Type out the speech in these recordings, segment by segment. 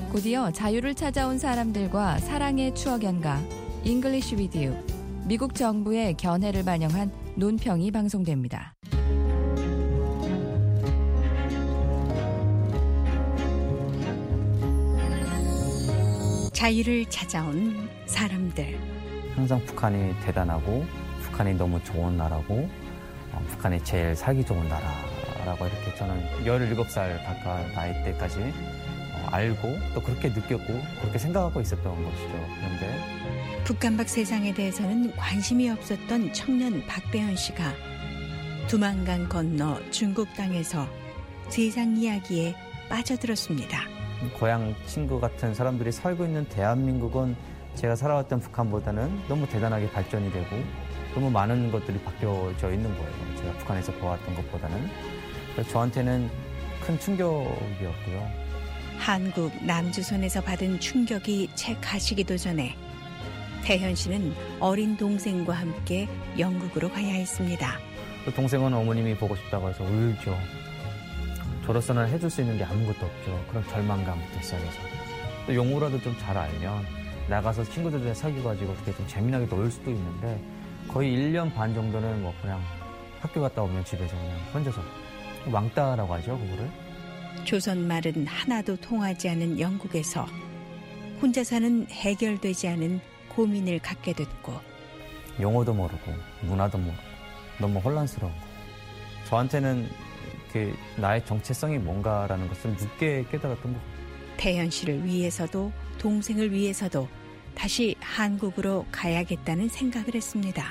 곧이어 자유를 찾아온 사람들과 사랑의 추억 연가 English with You, 미국 정부의 견해를 반영한 논평이 방송됩니다. 자유를 찾아온 사람들. 항상 북한이 대단하고 북한이 너무 좋은 나라고 북한이 제일 살기 좋은 나라라고 이렇게 저는 17살 가까운 나이 때까지 알고 또 그렇게 느꼈고 그렇게 생각하고 있었던 것이죠. 그런데 북한 밖 세상에 대해서는 관심이 없었던 청년 박대현 씨가 두만강 건너 중국 땅에서 세상 이야기에 빠져들었습니다. 고향 친구 같은 사람들이 살고 있는 대한민국은 제가 살아왔던 북한보다는 너무 대단하게 발전이 되고 너무 많은 것들이 바뀌어져 있는 거예요. 제가 북한에서 보았던 것보다는. 그래서 저한테는 큰 충격이었고요. 한국 남조선에서 받은 충격이 채 가시기도 전에 대현 씨는 어린 동생과 함께 영국으로 가야 했습니다. 동생은 어머님이 보고 싶다고 해서 울죠. 저로서는 해줄 수 있는 게 아무것도 없죠. 그런 절망감부터 시작해서. 또 영어라도 좀 잘 알면 나가서 친구들이랑 사귀어가지고 어떻게 좀 재미나게 놀 수도 있는데 거의 1년 반 정도는 뭐 그냥 학교 갔다 오면 집에서 그냥 혼자서 왕따라고 하죠, 그거를. 조선말은 하나도 통하지 않은 영국에서 혼자 사는 해결되지 않은 고민을 갖게 됐고 영어도 모르고 문화도 모르고 너무 혼란스러운 거. 저한테는 나의 정체성이 뭔가라는 것을 늦게 깨달았던 것 같아요. 대현 씨를 위해서도 동생을 위해서도 다시 한국으로 가야겠다는 생각을 했습니다.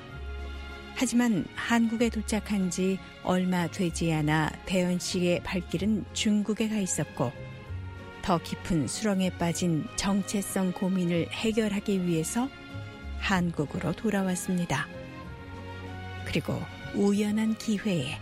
하지만 한국에 도착한 지 얼마 되지 않아 대현 씨의 발길은 중국에 가 있었고 더 깊은 수렁에 빠진 정체성 고민을 해결하기 위해서 한국으로 돌아왔습니다. 그리고 우연한 기회에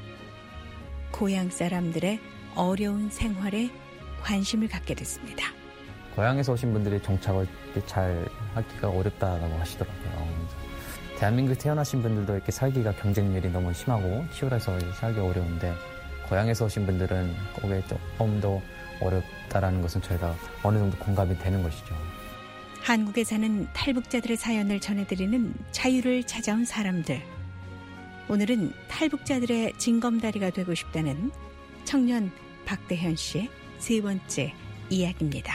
고향 사람들의 어려운 생활에 관심을 갖게 됐습니다. 고향에서 오신 분들이 정착을 잘 하기가 어렵다고 하시더라고요. 대한민국에 태어나신 분들도 이렇게 살기가 경쟁률이 너무 심하고 치열해서 살기 어려운데 고향에서 오신 분들은 그게 조금 더 어렵다라는 것은 저희가 어느 정도 공감이 되는 것이죠. 한국에 사는 탈북자들의 사연을 전해드리는 자유를 찾아온 사람들. 오늘은 탈북자들의 징검다리가 되고 싶다는 청년 박대현 씨의 세 번째 이야기입니다.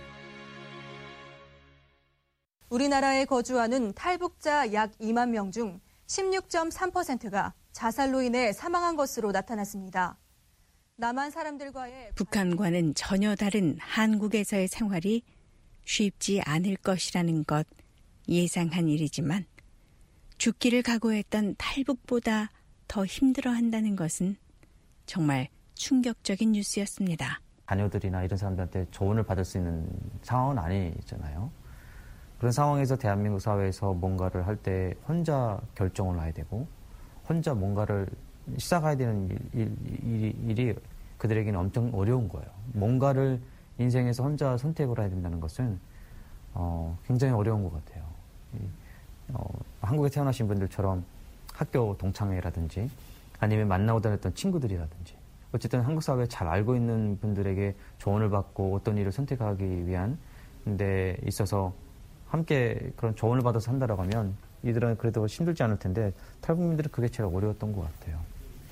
우리나라에 거주하는 탈북자 약 2만 명 중 16.3%가 자살로 인해 사망한 것으로 나타났습니다. 남한 사람들과의 북한과는 전혀 다른 한국에서의 생활이 쉽지 않을 것이라는 것 예상한 일이지만 죽기를 각오했던 탈북보다 더 힘들어한다는 것은 정말 충격적인 뉴스였습니다. 자녀들이나 이런 사람들한테 조언을 받을 수 있는 상황은 아니잖아요. 그런 상황에서 대한민국 사회에서 뭔가를 할 때 혼자 결정을 해야 되고 혼자 뭔가를 시작해야 되는 일이 그들에게는 엄청 어려운 거예요. 뭔가를 인생에서 혼자 선택을 해야 된다는 것은 굉장히 어려운 것 같아요. 한국에 태어나신 분들처럼 학교 동창회라든지 아니면 만나고 다녔던 친구들이라든지 어쨌든 한국 사회에 잘 알고 있는 분들에게 조언을 받고 어떤 일을 선택하기 위한 데 있어서 함께 그런 조언을 받아서 한다라고 하면 이들은 그래도 힘들지 않을 텐데 탈북민들은 그게 제일 어려웠던 것 같아요.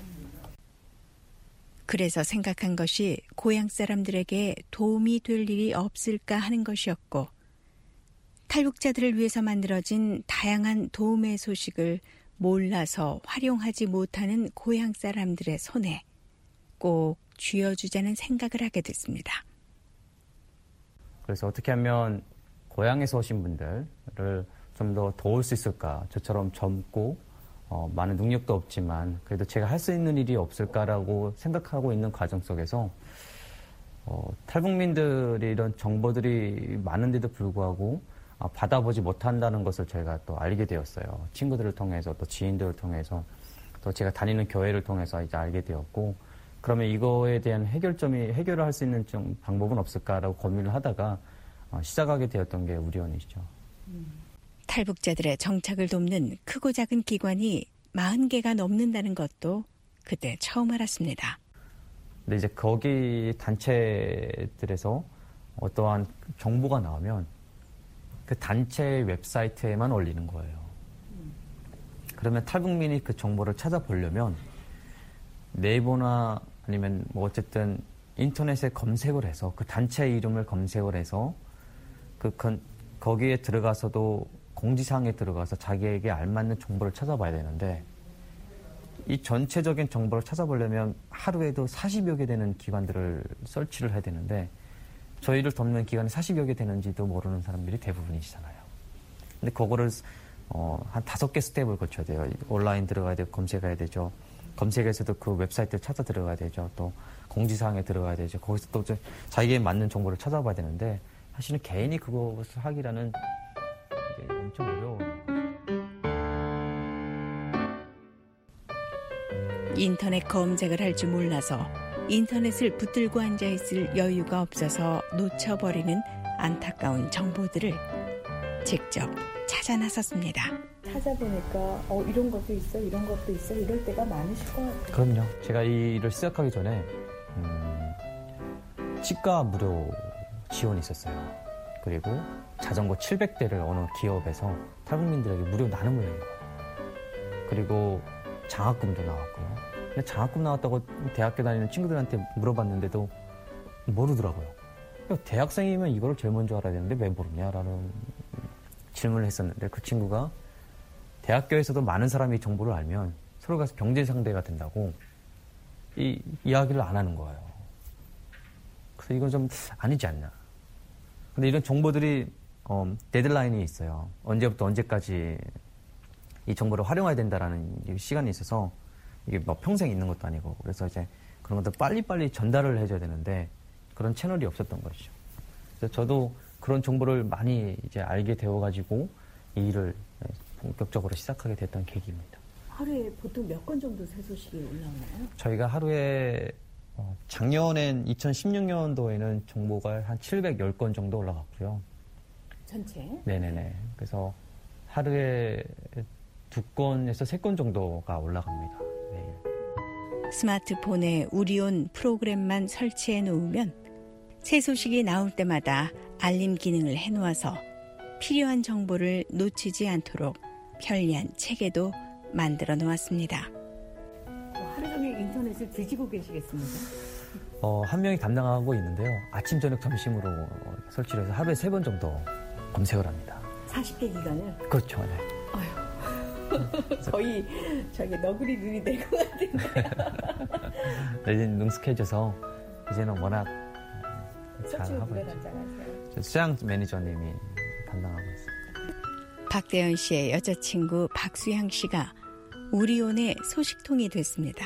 그래서 생각한 것이 고향 사람들에게 도움이 될 일이 없을까 하는 것이었고 탈북자들을 위해서 만들어진 다양한 도움의 소식을 몰라서 활용하지 못하는 고향 사람들의 손에 꼭 쥐어주자는 생각을 하게 됐습니다. 그래서 어떻게 하면 고향에서 오신 분들을 좀 더 도울 수 있을까? 저처럼 젊고 많은 능력도 없지만 그래도 제가 할 수 있는 일이 없을까라고 생각하고 있는 과정 속에서 탈북민들이 이런 정보들이 많은데도 불구하고 받아보지 못한다는 것을 저희가 또 알게 되었어요. 친구들을 통해서 또 지인들을 통해서 또 제가 다니는 교회를 통해서 이제 알게 되었고 그러면 이거에 대한 해결을 할 수 있는 좀 방법은 없을까라고 고민을 하다가 시작하게 되었던 게 우리원이죠. 탈북자들의 정착을 돕는 크고 작은 기관이 40개가 넘는다는 것도 그때 처음 알았습니다. 근데 이제 거기 단체들에서 어떠한 정보가 나오면 그 단체의 웹사이트에만 올리는 거예요. 그러면 탈북민이 그 정보를 찾아보려면 네이버나 아니면 뭐 어쨌든 인터넷에 검색을 해서 그 단체 이름을 검색을 해서 거기에 들어가서도 공지사항에 들어가서 자기에게 알맞는 정보를 찾아봐야 되는데 이 전체적인 정보를 찾아보려면 하루에도 40여 개 되는 기관들을 설치를 해야 되는데 저희를 돕는 기관이 40여 개 되는지도 모르는 사람들이 대부분이시잖아요. 근데 그거를 한 5개 스텝을 거쳐야 돼요. 온라인 들어가야 되고 검색해야 되죠. 검색에서도 그 웹사이트를 찾아 들어가야 되죠. 또 공지사항에 들어가야 되죠. 거기서 또 자기에 맞는 정보를 찾아봐야 되는데 사실은 개인이 그것을 하기라는 이게 엄청 어려운 거죠. 인터넷 검색을 할 줄 몰라서 인터넷을 붙들고 앉아있을 여유가 없어서 놓쳐버리는 안타까운 정보들을 직접 찾아 나섰습니다. 찾아보니까 이런 것도 있어, 이런 것도 있어, 이럴 때가 많으실 것 같아요. 그럼요. 제가 이 일을 시작하기 전에 치과 무료 지원이 있었어요. 그리고 자전거 700대를 어느 기업에서 탈북민들에게 무료 나눔을 낸 거예요. 그리고 장학금도 나왔고요. 근데 장학금 나왔다고 대학교 다니는 친구들한테 물어봤는데도 모르더라고요. 대학생이면 이거를 제일 먼저 알아야 되는데 왜 모르냐라는 질문을 했었는데 그 친구가 대학교에서도 많은 사람이 정보를 알면 서로 가서 경제 상대가 된다고 이 이야기를 안 하는 거예요. 그래서 이건 좀 아니지 않나. 근데 이런 정보들이 데드라인이 있어요. 언제부터 언제까지 이 정보를 활용해야 된다라는 시간이 있어서 이게 뭐 평생 있는 것도 아니고 그래서 이제 그런 것들 빨리빨리 전달을 해줘야 되는데 그런 채널이 없었던 것이죠. 그래서 저도 그런 정보를 많이 이제 알게 되어가지고 이 일을 본격적으로 시작하게 됐던 계기입니다. 하루에 보통 몇 건 정도 새 소식이 올라오나요? 저희가 하루에 작년엔 2016년도에는 정보가 한 710건 정도 올라갔고요. 전체? 네네네. 그래서 하루에 2건에서 3건 정도가 올라갑니다. 매일. 스마트폰에 우리온 프로그램만 설치해 놓으면 새 소식이 나올 때마다 알림 기능을 해놓아서 필요한 정보를 놓치지 않도록 편리한 체계도 만들어 놓았습니다. 하루 종일 인터넷을 뒤지고 계시겠습니다. 한 명이 담당하고 있는데요. 아침, 저녁, 점심으로 설치를 해서 하루에 3번 정도 검색을 합니다. 40개 기간을? 그렇죠. 네. 거의 저기 너구리 눈이 될 것 같은데요. 네, 이제 능숙해져서 이제는 워낙 잘 하고 누가 있죠. 담당하세요? 수양 매니저님이 담당하고 있습니다. 박대현 씨의 여자친구 박수향 씨가 우리온의 소식통이 됐습니다.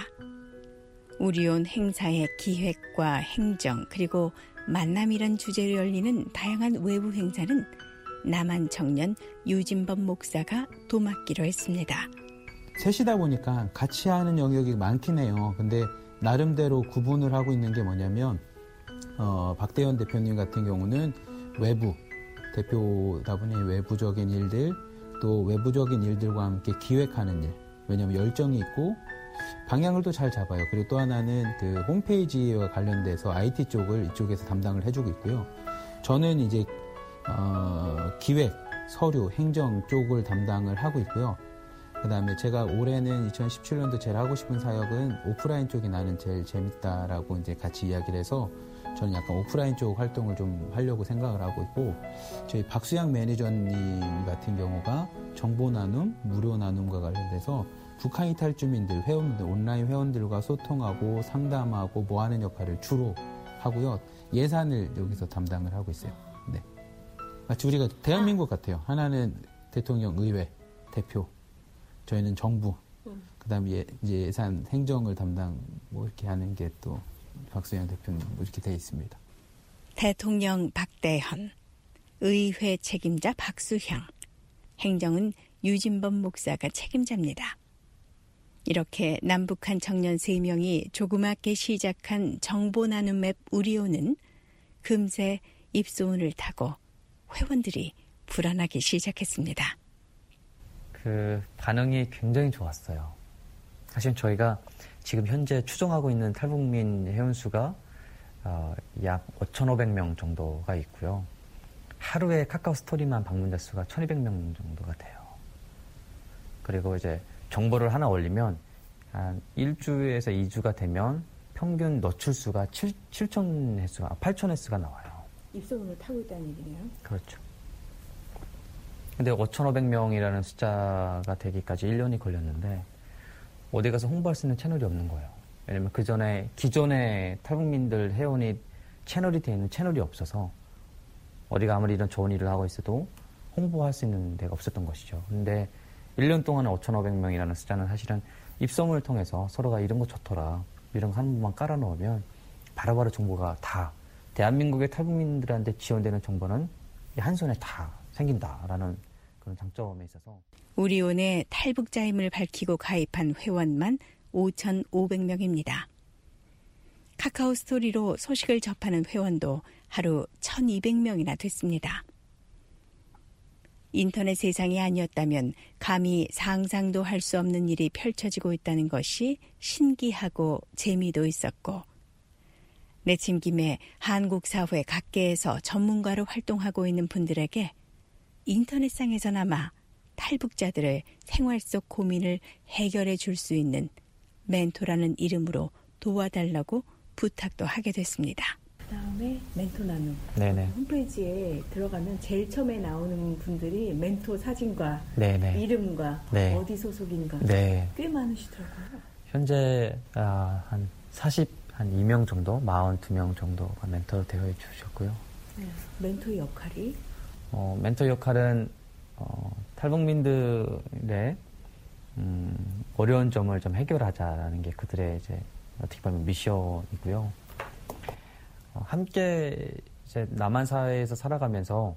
우리온 행사의 기획과 행정 그리고 만남이란 주제로 열리는 다양한 외부 행사는 남한 청년 유진범 목사가 도맡기로 했습니다. 셋이다 보니까 같이 하는 영역이 많긴 해요. 근데 나름대로 구분을 하고 있는 게 뭐냐면 박대현 대표님 같은 경우는 외부 대표다 보니 외부적인 일들 또 외부적인 일들과 함께 기획하는 일. 왜냐하면 열정이 있고 방향을 또 잘 잡아요. 그리고 또 하나는 그 홈페이지와 관련돼서 IT 쪽을 이쪽에서 담당을 해주고 있고요. 저는 이제 기획, 서류, 행정 쪽을 담당을 하고 있고요. 그 다음에 제가 올해는 2017년도 제일 하고 싶은 사역은 오프라인 쪽이 나는 제일 재밌다라고 이제 같이 이야기를 해서 저는 약간 오프라인 쪽 활동을 좀 하려고 생각을 하고 있고 저희 박수양 매니저님 같은 경우가 정보 나눔, 무료 나눔과 관련돼서 북한 이탈 주민들, 회원들, 온라인 회원들과 소통하고 상담하고 뭐 하는 역할을 주로 하고요. 예산을 여기서 담당을 하고 있어요. 네. 마치 우리가 대한민국 같아요. 하나는 대통령, 의회, 대표, 저희는 정부, 그 다음에 예산, 행정을 담당 뭐 이렇게 하는 게 또 박수영 대표님 뭐 이렇게 되어 있습니다. 대통령 박대현, 의회 책임자 박수향, 행정은 유진범 목사가 책임자입니다. 이렇게 남북한 청년 3명이 조그맣게 시작한 정보 나눔 앱 우리온은 금세 입소문을 타고 회원들이 불어나기 시작했습니다. 그 반응이 굉장히 좋았어요. 사실 저희가 지금 현재 추정하고 있는 탈북민 회원 수가 약 5,500명 정도가 있고요. 하루에 카카오 스토리만 방문자 수가 1,200명 정도가 돼요. 그리고 이제 정보를 하나 올리면 한 1주에서 2주가 되면 평균 노출 수가 8,000 횟수가 나와요. 입소문을 타고 있다는 얘기네요. 그렇죠. 근데 5,500명이라는 숫자가 되기까지 1년이 걸렸는데 어디 가서 홍보할 수 있는 채널이 없는 거예요. 왜냐면 그 전에 기존의 탈북민들 회원이 채널이 되어 있는 채널이 없어서 어디가 아무리 이런 좋은 일을 하고 있어도 홍보할 수 있는 데가 없었던 것이죠. 근데 1년 동안에 5,500명이라는 숫자는 사실은 입소문을 통해서 서로가 이런 거 좋더라, 이런 거 한 번만 깔아놓으면 바로바로 정보가 다 대한민국의 탈북민들한테 지원되는 정보는 한 손에 다 생긴다라는 그런 장점에 있어서 우리온의 탈북자임을 밝히고 가입한 회원만 5,500명입니다. 카카오 스토리로 소식을 접하는 회원도 하루 1,200명이나 됐습니다. 인터넷 세상이 아니었다면 감히 상상도 할 수 없는 일이 펼쳐지고 있다는 것이 신기하고 재미도 있었고, 내친 김에 한국 사회 각계에서 전문가로 활동하고 있는 분들에게 인터넷상에서나마 탈북자들의 생활 속 고민을 해결해 줄 수 있는 멘토라는 이름으로 도와달라고 부탁도 하게 됐습니다. 그다음에 멘토 나눔. 네네. 홈페이지에 들어가면 제일 처음에 나오는 분들이 멘토 사진과 네네. 이름과 네. 어디 소속인가 네. 꽤 많으시더라고요. 현재 한 42명 정도, 42명 정도가 멘토로 되어 주셨고요. 네. 멘토의 역할이? 멘토 역할은 탈북민들의 어려운 점을 좀 해결하자라는 게 그들의 이제 어떻게 보면 미션이고요. 함께 이제 남한 사회에서 살아가면서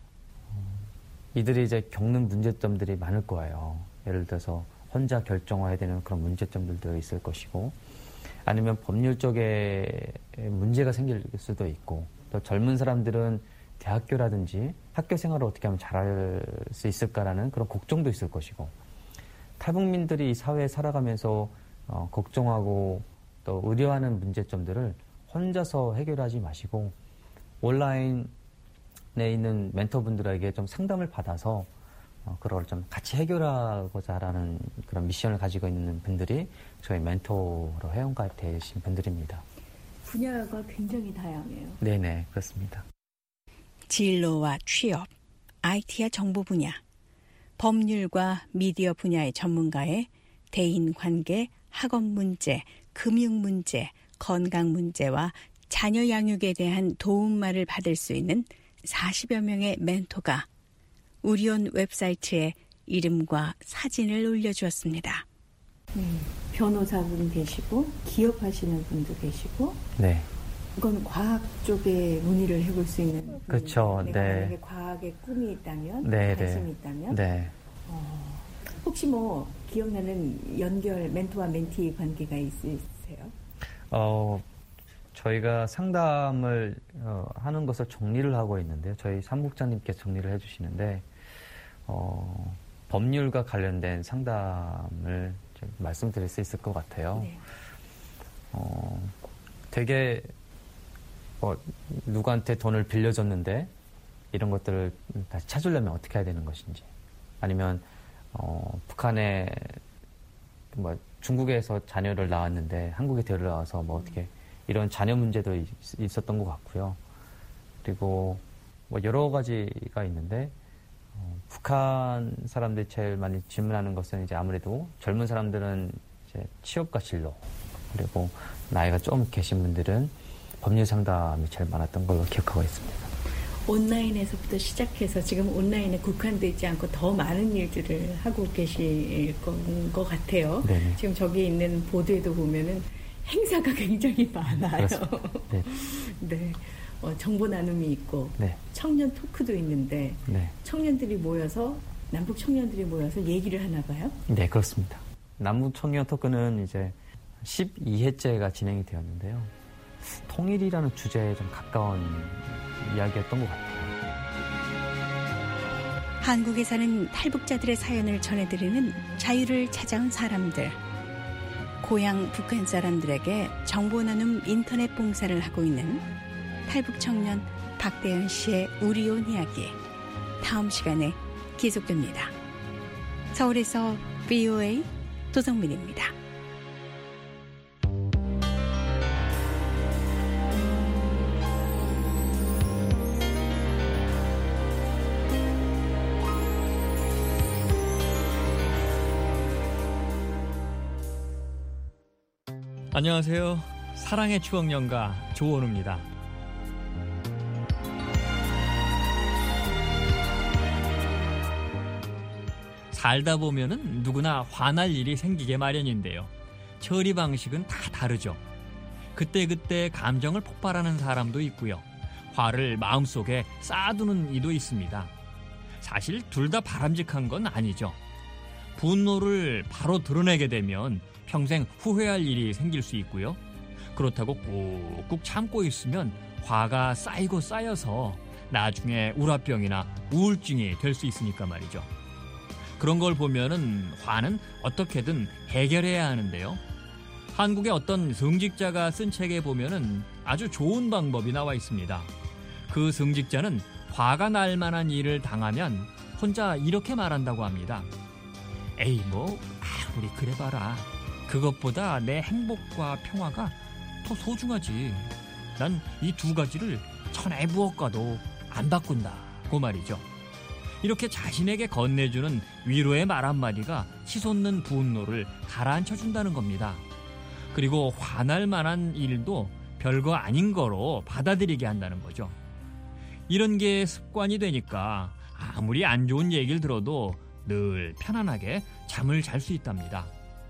이들이 이제 겪는 문제점들이 많을 거예요. 예를 들어서 혼자 결정해야 되는 그런 문제점들도 있을 것이고, 아니면 법률 쪽에 문제가 생길 수도 있고, 또 젊은 사람들은 대학교라든지 학교 생활을 어떻게 하면 잘할 수 있을까라는 그런 걱정도 있을 것이고, 탈북민들이 이 사회에 살아가면서 걱정하고 또 우려하는 문제점들을 혼자서 해결하지 마시고 온라인에 있는 멘토분들에게 좀 상담을 받아서 그걸 좀 같이 해결하고자 하는 그런 미션을 가지고 있는 분들이 저희 멘토로 회원가입 되신 분들입니다. 분야가 굉장히 다양해요. 네네, 그렇습니다. 진로와 취업, IT와 정보 분야, 법률과 미디어 분야의 전문가에 대인관계, 학업 문제, 금융 문제, 건강 문제와 자녀 양육에 대한 도움말을 받을 수 있는 40여 명의 멘토가 우리온 웹사이트에 이름과 사진을 올려주었습니다. 변호사분 계시고 기업하시는 분도 계시고, 네. 이건 과학 쪽에 문의를 해볼 수 있는. 그렇죠. 내가 네. 만약에 과학에 꿈이 있다면, 네, 관심이 네. 있다면, 네. 혹시 뭐 기억나는 연결 멘토와 멘티 관계가 있으세요? 저희가 상담을 하는 것을 정리를 하고 있는데요. 저희 사무국장님께 정리를 해주시는데 법률과 관련된 상담을 좀 말씀드릴 수 있을 것 같아요. 네. 되게 누구한테 돈을 빌려줬는데 이런 것들을 다시 찾으려면 어떻게 해야 되는 것인지, 아니면 북한에 중국에서 자녀를 낳았는데 한국에 데려와서 어떻게 이런 자녀 문제도 있었던 것 같고요. 그리고 여러 가지가 있는데 북한 사람들이 제일 많이 질문하는 것은 이제 아무래도 젊은 사람들은 이제 취업과 진로, 그리고 나이가 좀 계신 분들은 법률 상담이 제일 많았던 걸로 기억하고 있습니다. 온라인에서부터 시작해서 지금 온라인에 국한되지 않고 더 많은 일들을 하고 계실 것 같아요. 네네. 지금 저기 있는 보도에도 보면은 행사가 굉장히 많아요. 네. 네. 정보 나눔이 있고, 네. 청년 토크도 있는데, 네. 청년들이 모여서, 남북 청년들이 모여서 얘기를 하나 봐요? 네, 그렇습니다. 남북 청년 토크는 이제 12회째가 진행이 되었는데요. 통일이라는 주제에 좀 가까운 이야기였던 것 같아요. 한국에 사는 탈북자들의 사연을 전해드리는 자유를 찾아온 사람들. 고향 북한 사람들에게 정보 나눔 인터넷 봉사를 하고 있는 탈북 청년 박대현 씨의 우리 온 이야기 다음 시간에 계속됩니다. 서울에서 VOA 도성민입니다. 안녕하세요. 사랑의 추억 연가 조원우입니다. 살다 보면은 누구나 화날 일이 생기게 마련인데요. 처리 방식은 다 다르죠. 그때그때 감정을 폭발하는 사람도 있고요. 화를 마음속에 쌓아두는 이도 있습니다. 사실 둘 다 바람직한 건 아니죠. 분노를 바로 드러내게 되면 평생 후회할 일이 생길 수 있고요. 그렇다고 꾹꾹 참고 있으면 화가 쌓이고 쌓여서 나중에 울화병이나 우울증이 될 수 있으니까 말이죠. 그런 걸 보면은 화는 어떻게든 해결해야 하는데요. 한국의 어떤 성직자가 쓴 책에 보면은 아주 좋은 방법이 나와 있습니다. 그 성직자는 화가 날 만한 일을 당하면 혼자 이렇게 말한다고 합니다. 에이 우리 그래 봐라. 그것보다 내 행복과 평화가 더 소중하지. 난 이 두 가지를 천하의 무엇과도 안 바꾼다고 말이죠. 이렇게 자신에게 건네주는 위로의 말 한마디가 치솟는 분노를 가라앉혀준다는 겁니다. 그리고 화날 만한 일도 별거 아닌 거로 받아들이게 한다는 거죠. 이런 게 습관이 되니까 아무리 안 좋은 얘기를 들어도 늘 편안하게 잠을 잘 수 있답니다.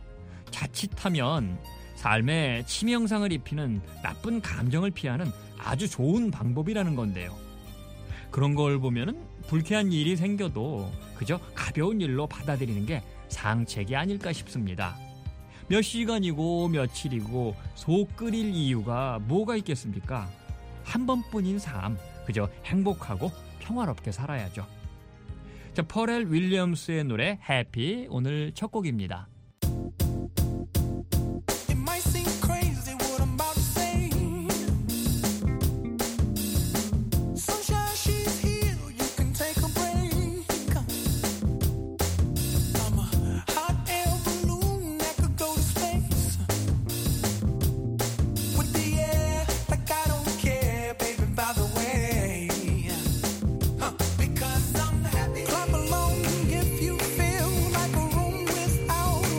자칫하면 삶에 치명상을 입히는 나쁜 감정을 피하는 아주 좋은 방법이라는 건데요. 그런 걸 보면은 불쾌한 일이 생겨도 그저 가벼운 일로 받아들이는 게 상책이 아닐까 싶습니다. 몇 시간이고 며칠이고 속 끓일 이유가 뭐가 있겠습니까? 한 번뿐인 삶, 그저 행복하고 평화롭게 살아야죠. 자, 퍼렐 윌리엄스의 노래 해피 오늘 첫 곡입니다. Clap along if you feel like a room without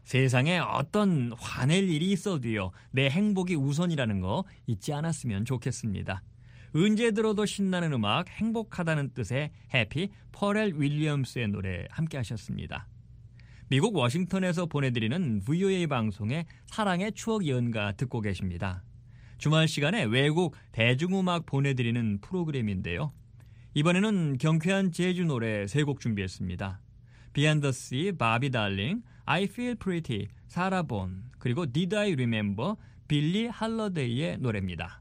세상에 어떤 화낼 일이 있어도요, 내 행복이 우선이라는 거 잊지 않았으면 좋겠습니다. 언제 들어도 신나는 음악, 행복하다는 뜻의 해피, 퍼렐 윌리엄스의 노래 함께 하셨습니다. 미국 워싱턴에서 보내드리는 VOA 방송의 사랑의 추억 연가 듣고 계십니다. 주말 시간에 외국 대중음악 보내드리는 프로그램인데요. 이번에는 경쾌한 재즈 노래 3곡 준비했습니다. Beyond the Sea, 바비 달링, I Feel Pretty, 사라 본, 그리고 Did I Remember, 빌리 할러데이의 노래입니다.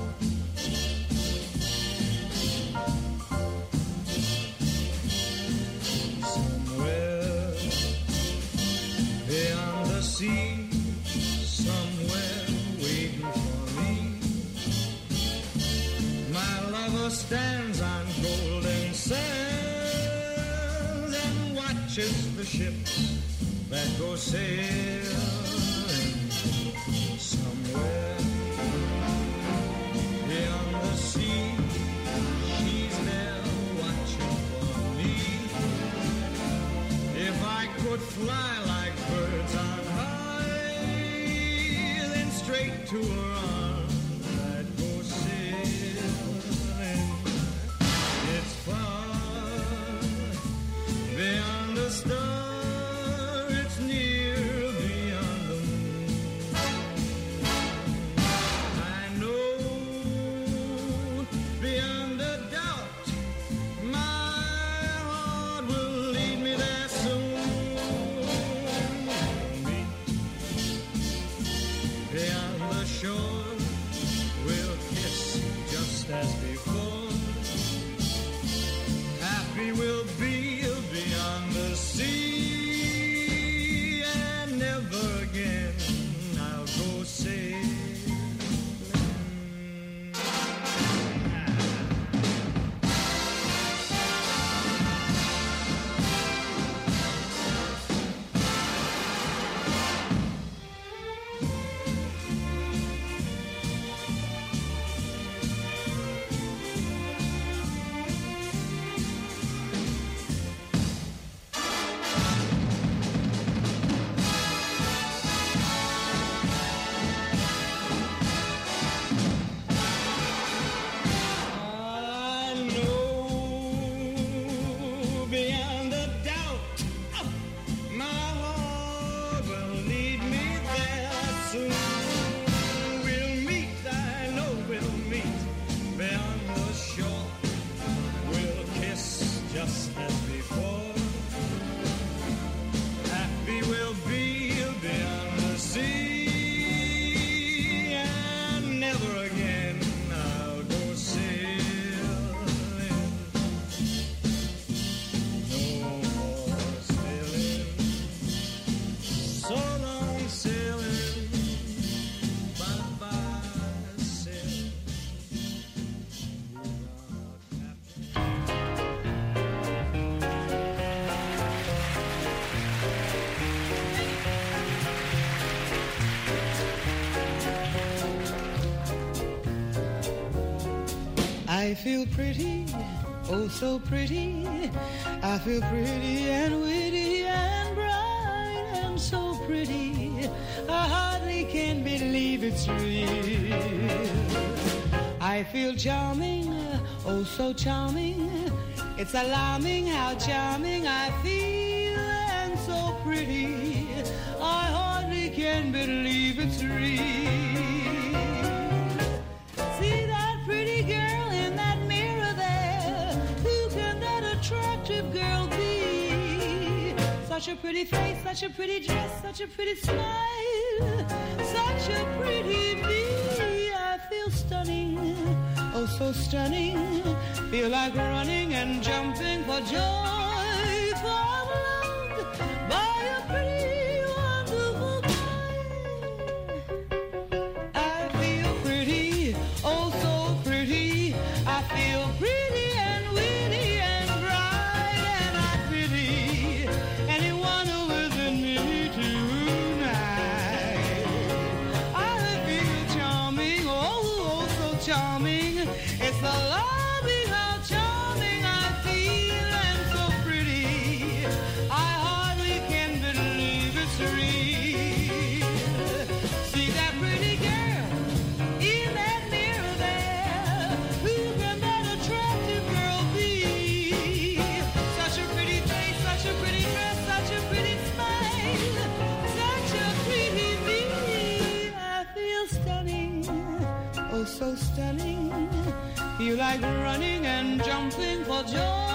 Somewhere beyond the sea, somewhere waiting for me, my lover stands on golden sands and watches the ships that go sailing. Somewhere beyond the sea, she's there watching for me. If I could fly like birds on high, then straight to her arms I'd go sailing. It's far beyond the stars, it's near beyond the moon. I know beyond a doubt my heart will lead me there soon. We'll meet beyond the shore, we'll kiss just as before. Happy we'll be beyond the sea, and never again I'll go sailing. I know beyond a doubt my heart will lead me there soon. We'll meet, I know we'll meet beyond the shore. We'll kiss just as before. Happy we'll be beyond the sea, and never again I'll go sailing. No more sailing, so long sailing, bye-bye sailing. I feel pretty, oh so pretty. I feel pretty and witty and bright and so pretty. I hardly can believe it's real. I feel charming, oh so charming. It's alarming how charming I feel and so pretty. I hardly can believe it's real. See that pretty girl in that mirror there? Who can that attractive girl be? Such a pretty face, such a pretty dress, such a pretty smile, such a pretty me. I feel stunning, oh so stunning. Feel like running and jumping for joy, for I'm loved by a pretty, wonderful guy. I feel pretty, oh so pretty. I feel pretty and witty and bright, and I pity anyone who isn't me tonight. I feel charming, oh so charming. It's the loving how charming I feel and so pretty. I hardly can believe it's real. oh so stunning. You like running and jumping for joy.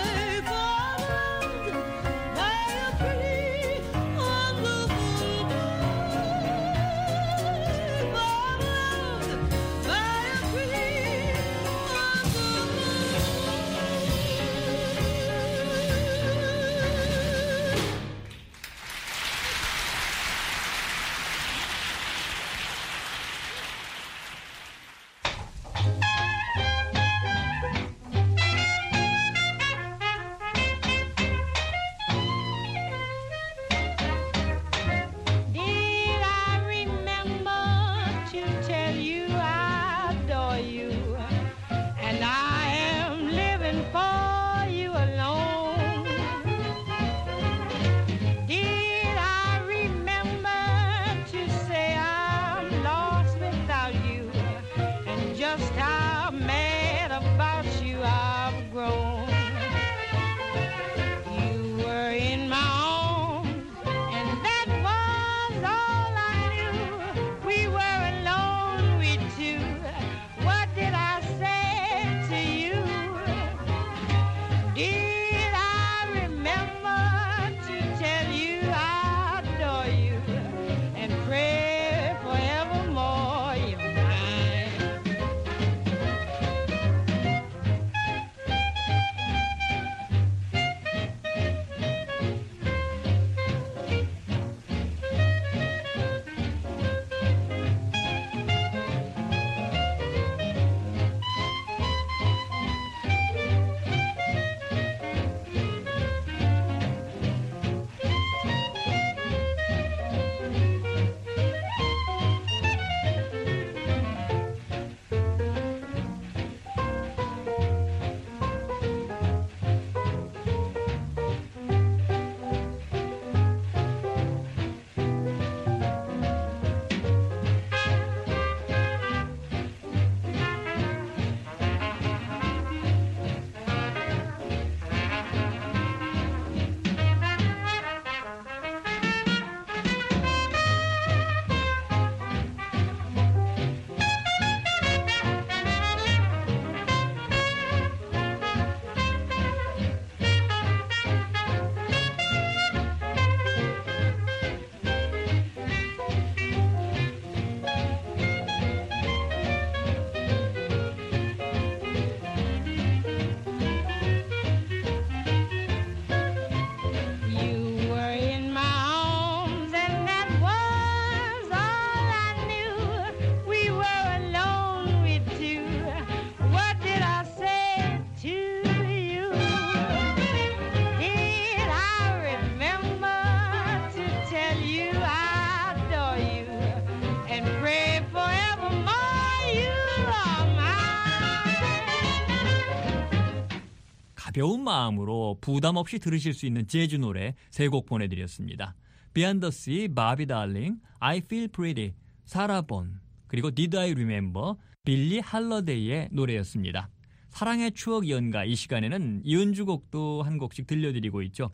가벼운 마음으로 부담 없이 들으실 수 있는 재즈 노래 3곡 보내드렸습니다. Beyond the Sea, Bobby Darling, I Feel Pretty, 사라 본, 그리고 Did I Remember, 빌리 할러데이의 노래였습니다. 사랑의 추억 연가 이 시간에는 연주곡도 한 곡씩 들려드리고 있죠.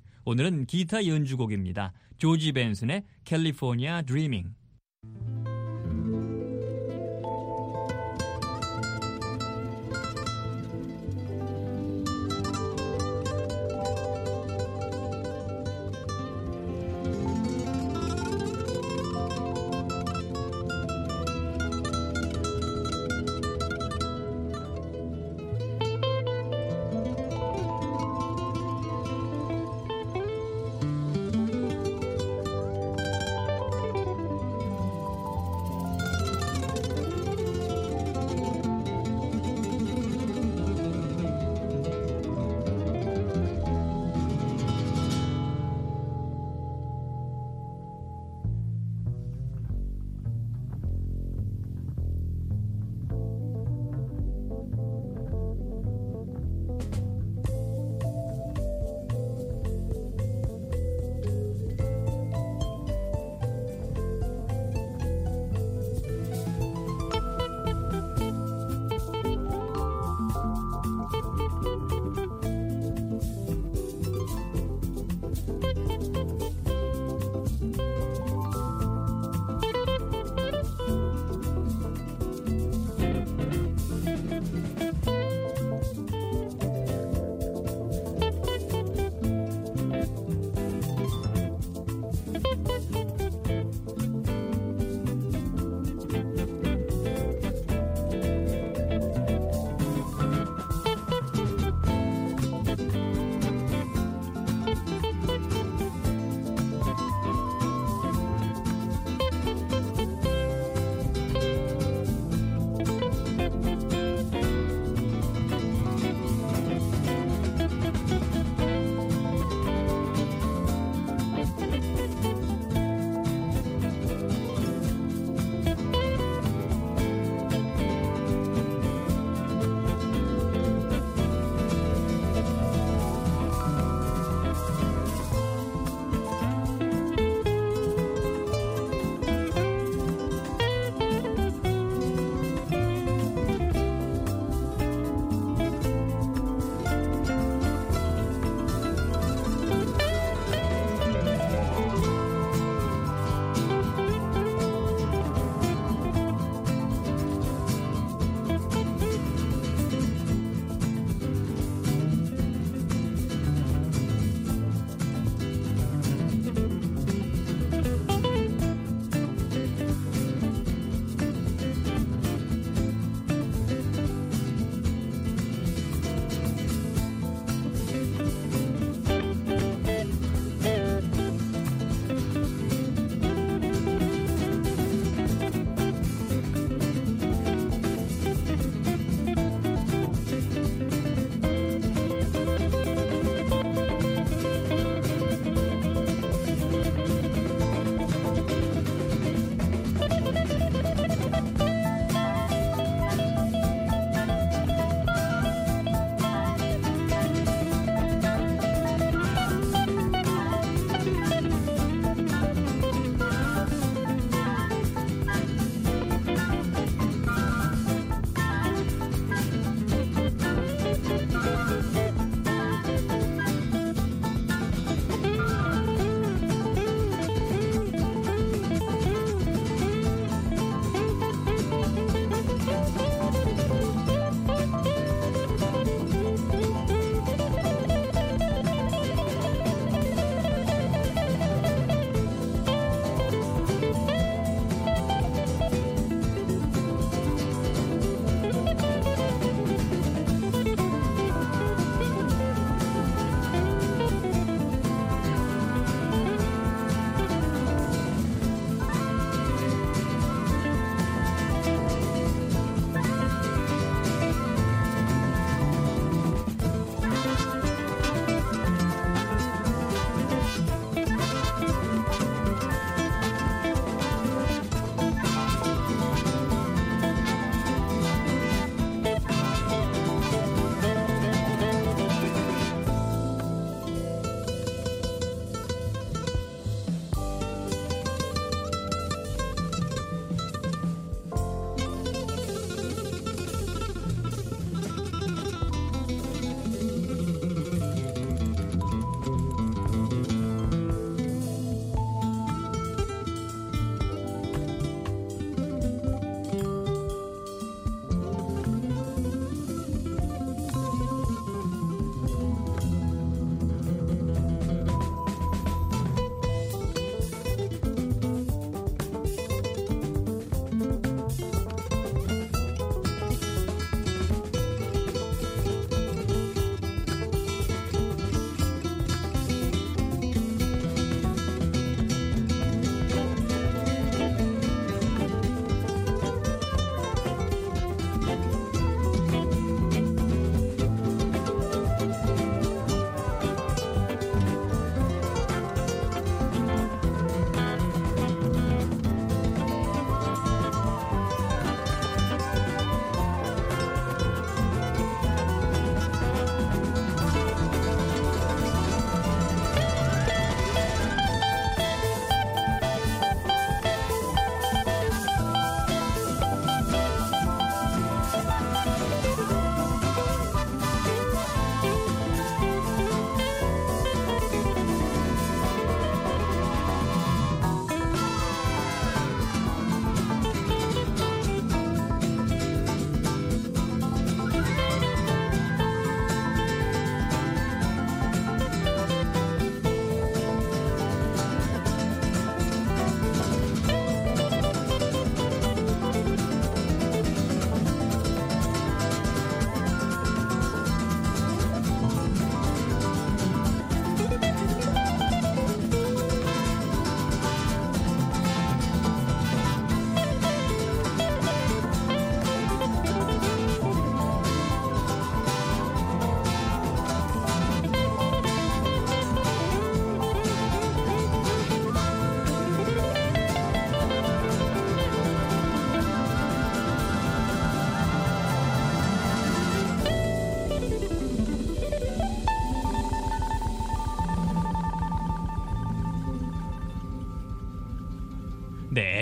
오늘은 기타 연주곡입니다. 조지 벤슨의 California Dreaming.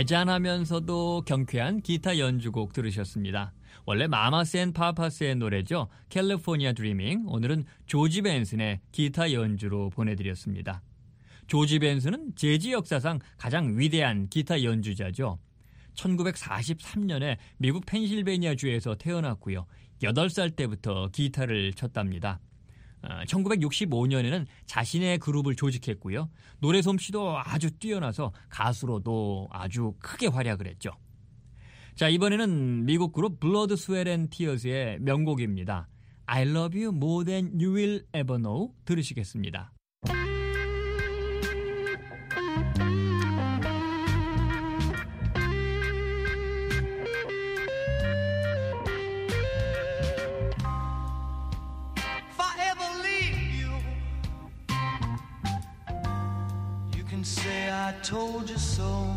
애잔하면서도 경쾌한 기타 연주곡 들으셨습니다. 원래 마마스 앤 파파스의 노래죠. 캘리포니아 드리밍. 오늘은 조지 벤슨의 기타 연주로 보내드렸습니다. 조지 벤슨은 재즈 역사상 가장 위대한 기타 연주자죠. 1943년에 미국 펜실베니아주에서 태어났고요. 8살 때부터 기타를 쳤답니다. 1965년에는 자신의 그룹을 조직했고요. 노래 솜씨도 아주 뛰어나서 가수로도 아주 크게 활약을 했죠. 자, 이번에는 미국 그룹 블러드 스웨트 앤 티어스의 명곡입니다. I love you more than you will ever know 들으시겠습니다. Say I told you so.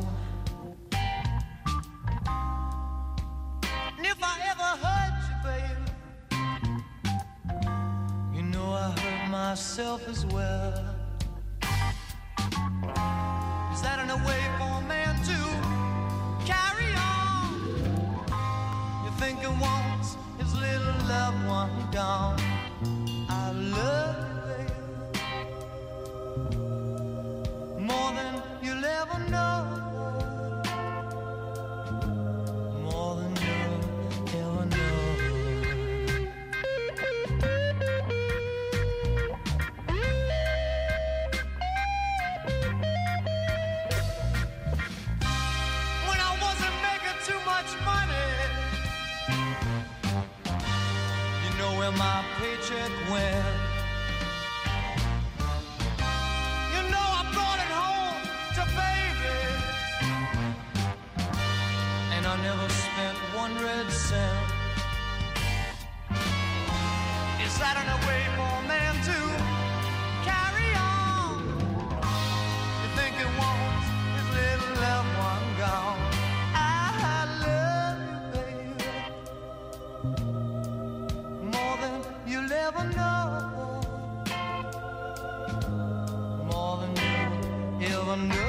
And if I ever hurt you, baby, you know I hurt myself as well. Is that in a way for a man to carry on? You're thinking once his little loved one gone. I love you, baby, more than you'll ever know, more than you'll ever know. When I wasn't making too much money, you know where my paycheck went. I never spent one red cent. Is that in a way for a man to carry on? You think it wants his little loved one gone? I love you, baby, more than you'll ever know, more than you'll ever know.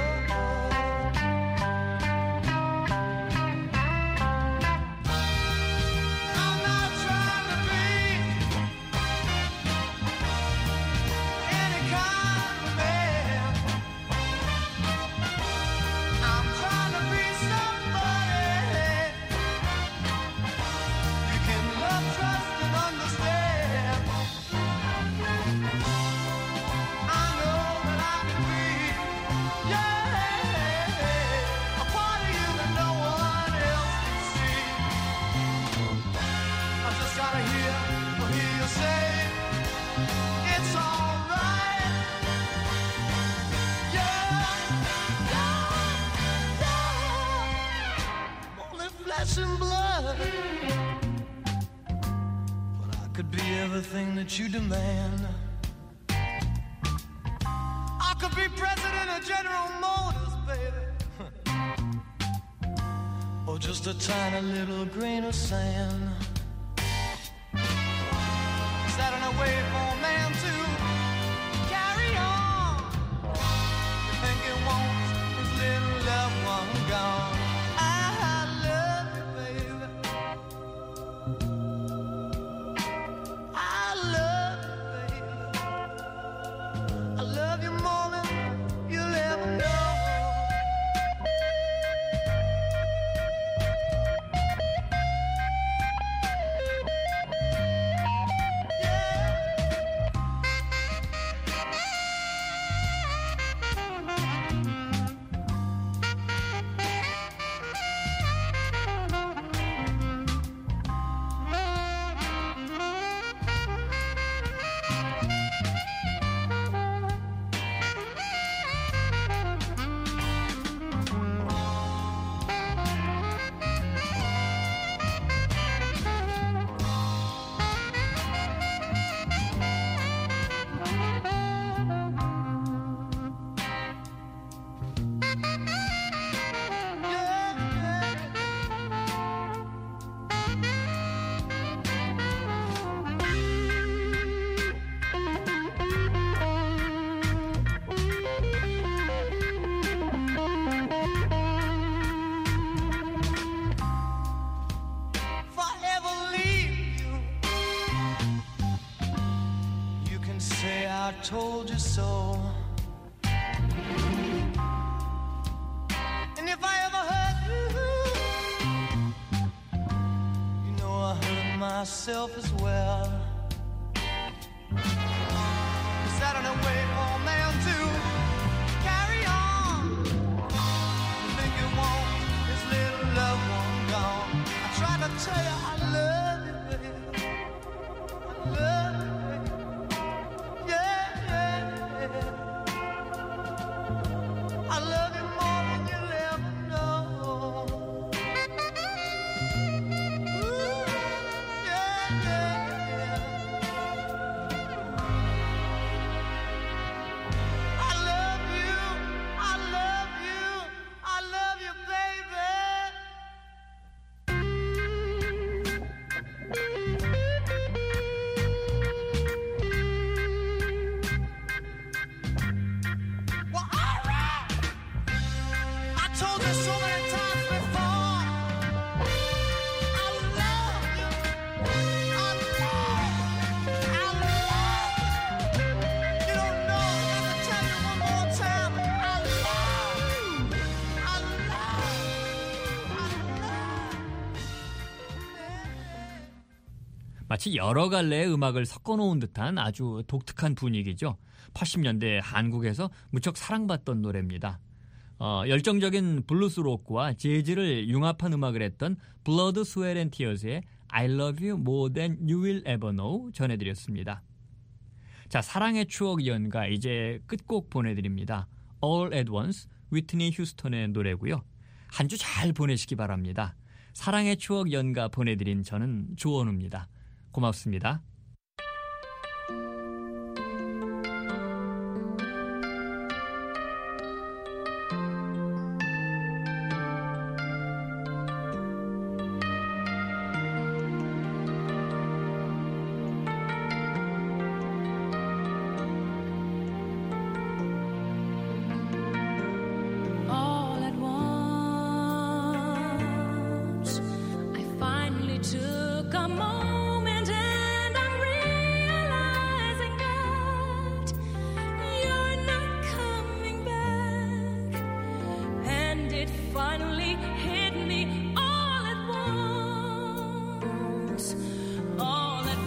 And blood, but I could be everything that you demand. I could be president of General Motors, baby, or just a tiny little grain of sand. Is that in a way for a man to carry on? You think it wants his little loved one gone? told you so. And if I ever hurt you, you know I hurt myself as well. 'Cause I don't know way for a man to carry on. You think you want this little loved one gone. I try to tell you I love you, baby. I love you. I love you more than you'll ever know. Ooh, yeah, yeah, yeah. I love you, I love you, I love you, baby. Well, all right. I told you so many times before. I love you. I love you. You don't know. Let me tell you one more time. I love you. I love you. 마치 여러 갈래의 음악을 섞어놓은 듯한 아주 독특한 분위기죠. 80년대 한국에서 무척 사랑받던 노래입니다. 열정적인 블루스 록과 재즈를 융합한 음악을 했던 Blood, Sweat and Tears의 I Love You More Than You Will Ever Know 전해드렸습니다. 자, 사랑의 추억 연가 이제 끝곡 보내드립니다. All at Once, 위트니 휴스턴의 노래고요. 한 주 잘 보내시기 바랍니다. 사랑의 추억 연가 보내드린 저는 조원우입니다. 고맙습니다. All at once, I finally took a moment and I'm realizing that you're not coming back. And it finally hit me all at once, all at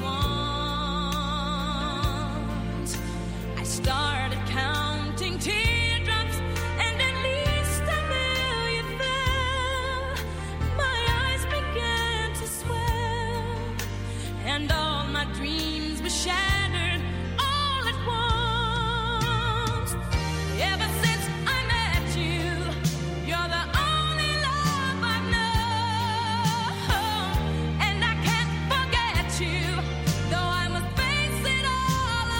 once. I started counting teardrops and at least a million fell. My eyes began to swell and all my dreams were shattered all at once. Ever since I met you, you're the only love I've known. And I can't forget you, though I must face it all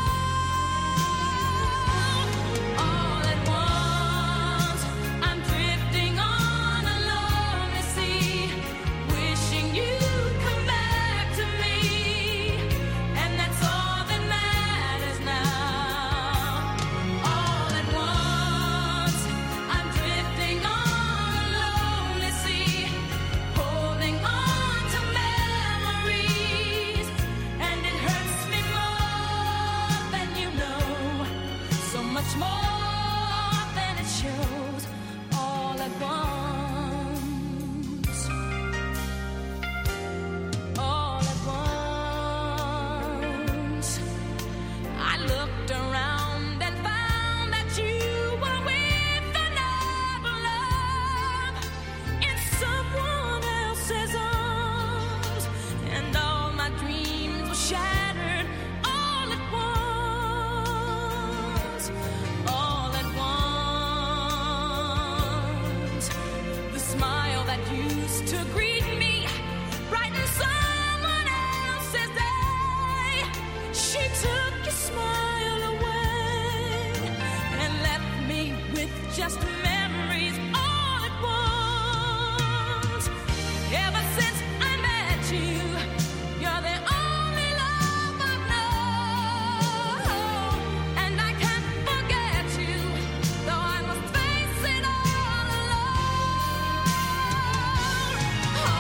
alone. All at once, I'm drifting on a lonely sea, wishing you'd come back to me. And that's all that matters now. All at once, I'm drifting on a lonely sea, holding on to memories. And it hurts me more than you know, so much more than it shows. All at once, all at once, I looked around and found that you were with another love in someone else's arms, and all my dreams were shattered all at once, all at once. The smile that used to greet me brightened someone else's day. She took your smile away and left me with just memories all at once. Ever since I met you, you're the only love I've known. And I can't forget you, though I must face it all alone.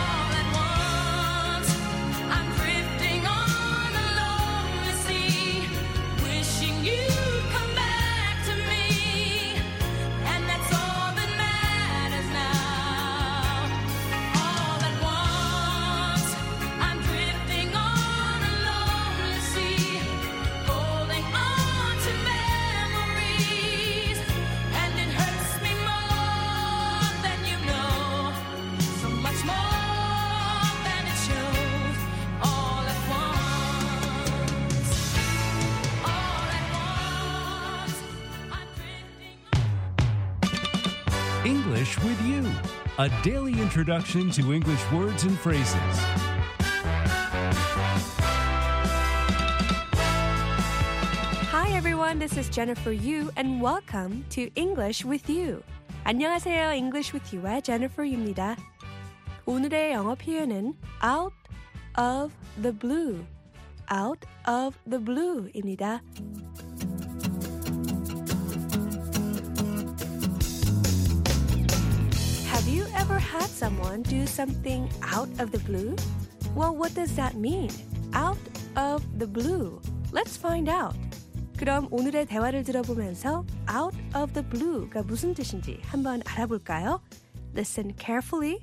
a daily introduction to English words and phrases. Hi everyone, this is Jennifer Yu and welcome to English with You. 안녕하세요, English with You의 Jennifer Yu입니다. 오늘의 영어 표현은 out of the blue, out of the blue입니다. Have you ever had someone do something out of the blue? Well, what does that mean? Out of the blue. Let's find out. 그럼 오늘의 대화를 들어보면서 out of the blue가 무슨 뜻인지 한번 알아볼까요? Listen carefully.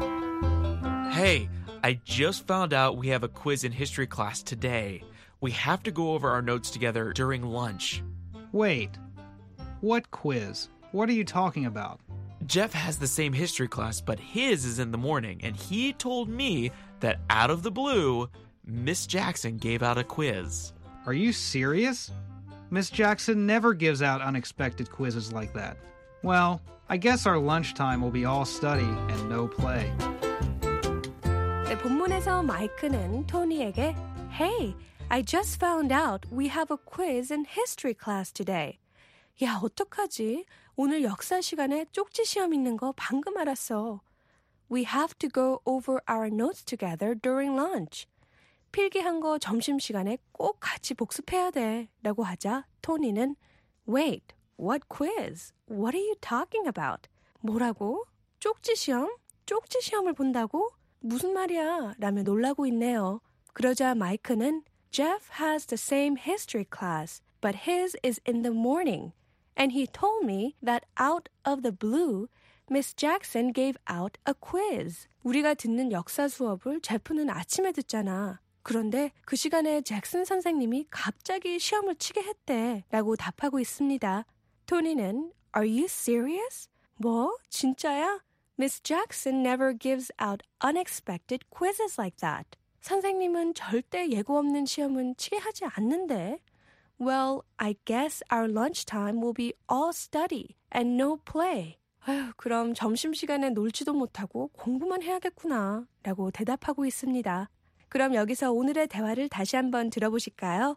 Hey, I just found out we have a quiz in history class today. We have to go over our notes together during lunch. Wait, what quiz? What are you talking about? Jeff has the same history class, but his is in the morning, and he told me that out of the blue, Miss Jackson gave out a quiz. Are you serious? Miss Jackson never gives out unexpected quizzes like that. Well, I guess our lunchtime will be all study and no play. 네, 본문에서 마이크는 토니에게 Hey, I just found out we have a quiz in history class today. 야, 어떡하지? 오늘 역사 시간에 쪽지 시험 있는 거 방금 알았어. We have to go over our notes together during lunch. 필기한 거 점심시간에 꼭 같이 복습해야 돼. 라고 하자 토니는 Wait, what quiz? What are you talking about? 뭐라고? 쪽지 시험? 쪽지 시험을 본다고? 무슨 말이야? 라며 놀라고 있네요. 그러자 마이크는 Jeff has the same history class, but his is in the morning. And he told me that out of the blue, Miss Jackson gave out a quiz. 우리가 듣는 역사 수업을 제프는 아침에 듣잖아. 그런데 그 시간에 잭슨 선생님이 갑자기 시험을 치게 했대. 라고 답하고 있습니다. 토니는 Are you serious? 뭐? 진짜야? Miss Jackson never gives out unexpected quizzes like that. 선생님은 절대 예고 없는 시험은 치게 하지 않는데. Well, I guess our lunchtime will be all study and no play. 아휴, 그럼 점심시간에 놀지도 못하고 공부만 해야겠구나. 라고 대답하고 있습니다. 그럼 여기서 오늘의 대화를 다시 한번 들어보실까요?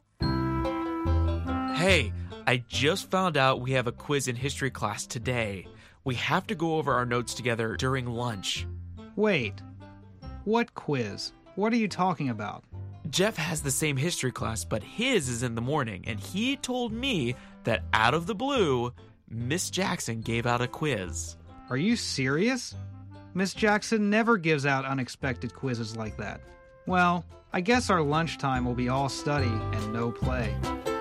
Hey, I just found out we have a quiz in history class today. We have to go over our notes together during lunch. Wait, what quiz? What are you talking about? Jeff has the same history class, but his is in the morning, and he told me that out of the blue, Miss Jackson gave out a quiz. Are you serious? Miss Jackson never gives out unexpected quizzes like that. Well, I guess our lunchtime will be all study and no play.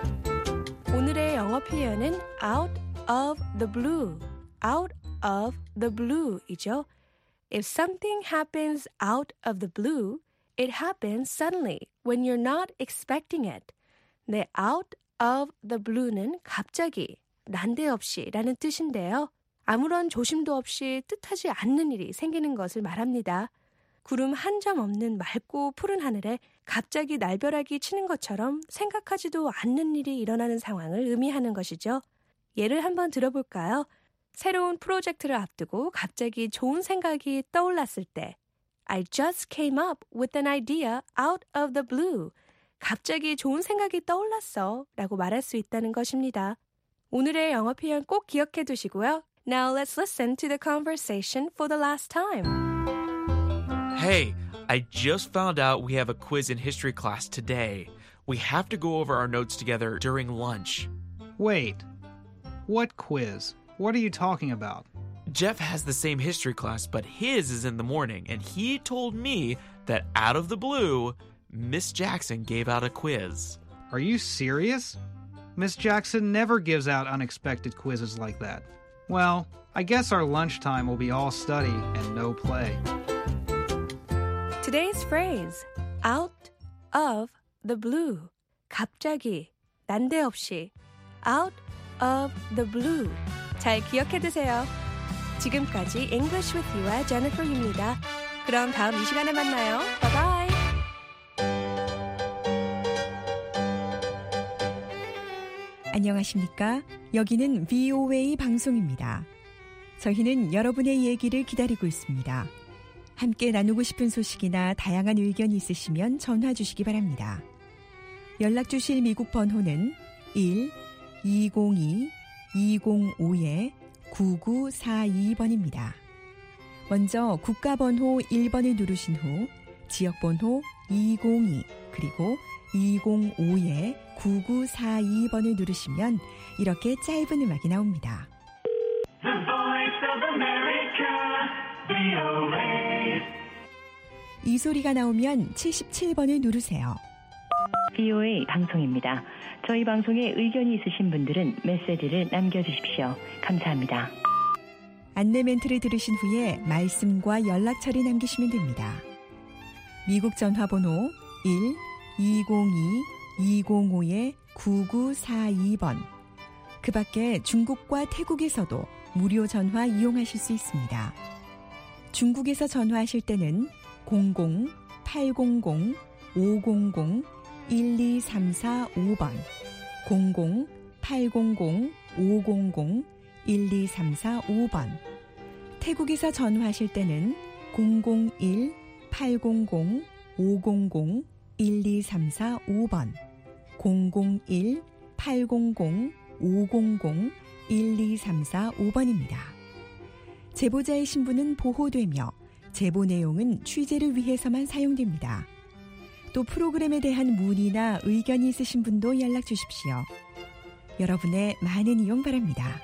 오늘의 영어 표현은 out of the blue, out of the blue이죠. If something happens out of the blue, it happens suddenly when you're not expecting it. 네, out of the blue는 갑자기, 난데없이 라는 뜻인데요. 아무런 조심도 없이 뜻하지 않는 일이 생기는 것을 말합니다. 구름 한 점 없는 맑고 푸른 하늘에 갑자기 날벼락이 치는 것처럼 생각하지도 않는 일이 일어나는 상황을 의미하는 것이죠. 예를 한번 들어볼까요? 새로운 프로젝트를 앞두고 갑자기 좋은 생각이 떠올랐을 때 I just came up with an idea out of the blue. 갑자기 좋은 생각이 떠올랐어 라고 말할 수 있다는 것입니다. 오늘의 영어 표현 꼭 기억해 두시고요. Now let's listen to the conversation for the last time. Hey, I just found out we have a quiz in history class today. We have to go over our notes together during lunch. Wait, what quiz? What are you talking about? Jeff has the same history class, but his is in the morning, and he told me that out of the blue, Miss Jackson gave out a quiz. Are you serious? Miss Jackson never gives out unexpected quizzes like that. Well, I guess our lunchtime will be all study and no play. Today's phrase, out of the blue. 갑자기, 난데없이. Out of the blue. 잘 기억해 두세요. 지금까지 English with You와 Jennifer입니다. 그럼 다음 이 시간에 만나요. Bye bye. 안녕하십니까? 여기는 VOA 방송입니다. 저희는 여러분의 얘기를 기다리고 있습니다. 함께 나누고 싶은 소식이나 다양한 의견이 있으시면 전화 주시기 바랍니다. 연락 주실 미국 번호는 1-202-205-9942번입니다. 먼저 국가번호 1번을 누르신 후 지역번호 202 그리고 205-9942번을 누르시면 이렇게 짧은 음악이 나옵니다. The Voice of America, VOA. 이 소리가 나오면 77번을 누르세요. VOA 방송입니다. 저희 방송에 의견이 있으신 분들은 메시지를 남겨주십시오. 감사합니다. 안내 멘트를 들으신 후에 말씀과 연락처를 남기시면 됩니다. 미국 전화번호 1-202-205-9942번. 그 밖에 중국과 태국에서도 무료 전화 이용하실 수 있습니다. 중국에서 전화하실 때는 00-800-500-12345번 00-800-500-12345번 태국에서 전화하실 때는 001-800-500-12345번 001-800-500-12345번입니다. 제보자의 신분은 보호되며 제보 내용은 취재를 위해서만 사용됩니다. 또 프로그램에 대한 문의나 의견이 있으신 분도 연락 주십시오. 여러분의 많은 이용 바랍니다.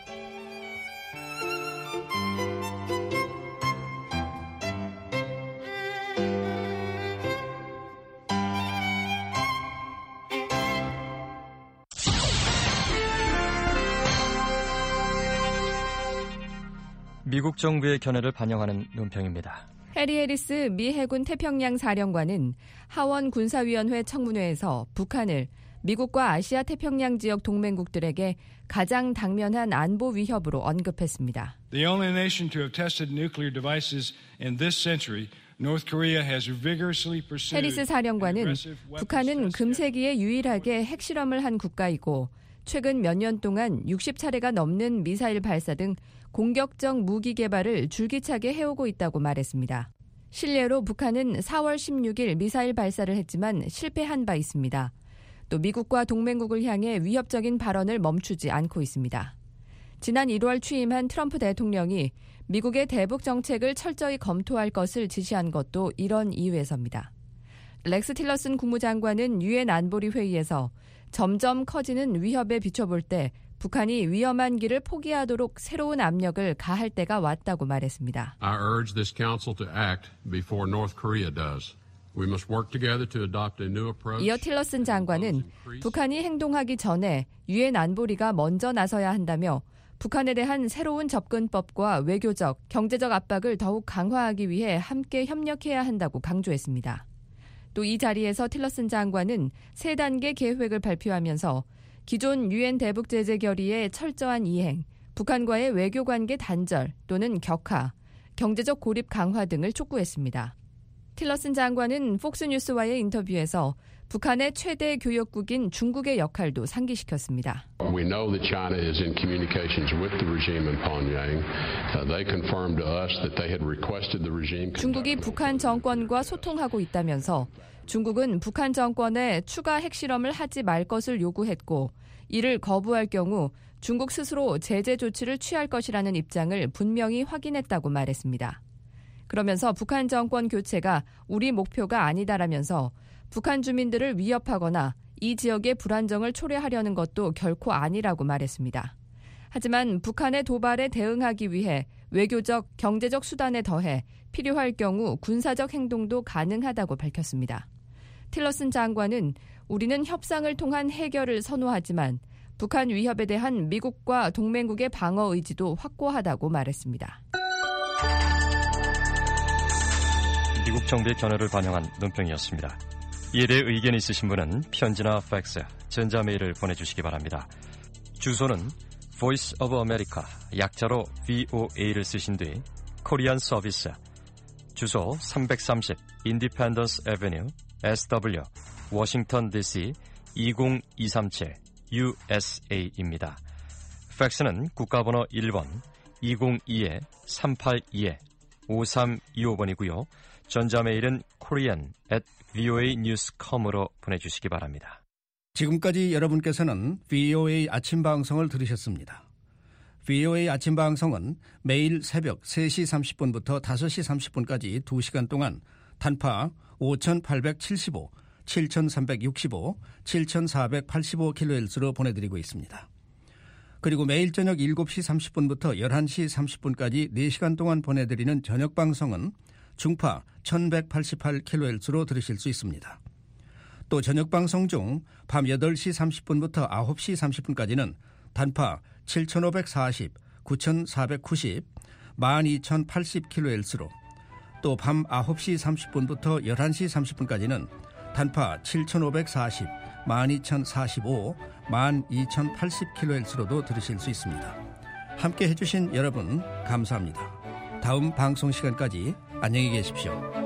미국 정부의 견해를 반영하는 논평입니다. 해리 해리스 미 해군 태평양 사령관은 하원 군사위원회 청문회에서 북한을 미국과 아시아 태평양 지역 동맹국들에게 가장 당면한 안보 위협으로 언급했습니다. The only nation to have tested nuclear devices in this century, North Korea has vigorously pursued. 해리스 사령관은 북한은 금세기에 유일하게 핵실험을 한 국가이고 최근 몇 년 동안 60차례가 넘는 미사일 발사 등 공격적 무기 개발을 줄기차게 해오고 있다고 말했습니다. 실례로 북한은 4월 16일 미사일 발사를 했지만 실패한 바 있습니다. 또 미국과 동맹국을 향해 위협적인 발언을 멈추지 않고 있습니다. 지난 1월 취임한 트럼프 대통령이 미국의 대북 정책을 철저히 검토할 것을 지시한 것도 이런 이유에서입니다. 렉스 틸러슨 국무장관은 유엔 안보리 회의에서 점점 커지는 위협에 비춰볼 때 북한이 위험한 길을 포기하도록 새로운 압력을 가할 때가 왔다고 말했습니다. I urge this council to act before North Korea does. We must work together to adopt a new approach. 이어 틸러슨 장관은 북한이 행동하기 전에 유엔 안보리가 먼저 나서야 한다며 북한에 대한 새로운 접근법과 외교적, 경제적 압박을 더욱 강화하기 위해 함께 협력해야 한다고 강조했습니다. 또 이 자리에서 틸러슨 장관은 3단계 계획을 발표하면서 기존 유엔 대북 제재 결의의 철저한 이행, 북한과의 외교관계 단절 또는 격화, 경제적 고립 강화 등을 촉구했습니다. 틸러슨 장관은 폭스뉴스와의 인터뷰에서 북한의 최대 교역국인 중국의 역할도 상기시켰습니다. We know that China is in communications with the regime in Pyongyang. They confirmed to us that they had requested the regime. 중국이 북한 정권과 소통하고 있다면서 중국은 북한 정권에 추가 핵실험을 하지 말 것을 요구했고 이를 거부할 경우 중국 스스로 제재 조치를 취할 것이라는 입장을 분명히 확인했다고 말했습니다. 그러면서 북한 정권 교체가 우리 목표가 아니다라면서 북한 주민들을 위협하거나 이 지역의 불안정을 초래하려는 것도 결코 아니라고 말했습니다. 하지만 북한의 도발에 대응하기 위해 외교적, 경제적 수단에 더해 필요할 경우 군사적 행동도 가능하다고 밝혔습니다. 틸러슨 장관은 우리는 협상을 통한 해결을 선호하지만 북한 위협에 대한 미국과 동맹국의 방어 의지도 확고하다고 말했습니다. 미국 정부의 견해를 반영한 논평이었습니다. 이에 대해 의견이 있으신 분은 편지나 팩스, 전자메일을 보내주시기 바랍니다. 주소는 Voice of America, 약자로 VOA를 쓰신 뒤 코리안 서비스, 주소 330 Independence Avenue, SW, 워싱턴 DC 20237 USA입니다. 팩스는 국가번호 1번 202-382-5325번이고요. 전자메일은 korean@voanews.com으로 보내주시기 바랍니다. 지금까지 여러분께서는 VOA 아침 방송을 들으셨습니다. VOA 아침 방송은 매일 새벽 3시 30분부터 5시 30분까지 2시간 동안 단파 5,875, 7,365, 7,485kHz로 보내드리고 있습니다. 그리고 매일 저녁 7시 30분부터 11시 30분까지 4시간 동안 보내드리는 저녁 방송은 중파 1188kHz로 들으실 수 있습니다. 또 저녁 방송 중 밤 8시 30분부터 9시 30분까지는 단파 7540, 9490, 12080kHz로 또 밤 9시 30분부터 11시 30분까지는 단파 7540, 12045, 12080kHz로도 들으실 수 있습니다. 함께 해주신 여러분 감사합니다. 다음 방송 시간까지 안녕히 계십시오.